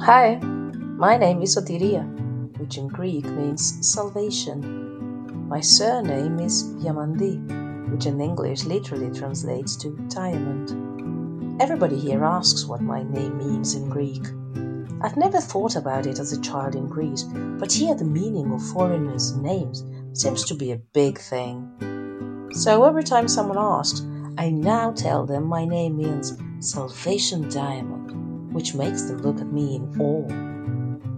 Hi, my name is Sotiria, which in Greek means salvation. My surname is Yamandi, which in English literally translates to diamond. Everybody here asks what my name means in Greek. I've never thought about it as a child in Greece, but here the meaning of foreigners' names seems to be a big thing. So every time someone asks, I now tell them my name means Salvation Diamond, which makes them look at me in awe.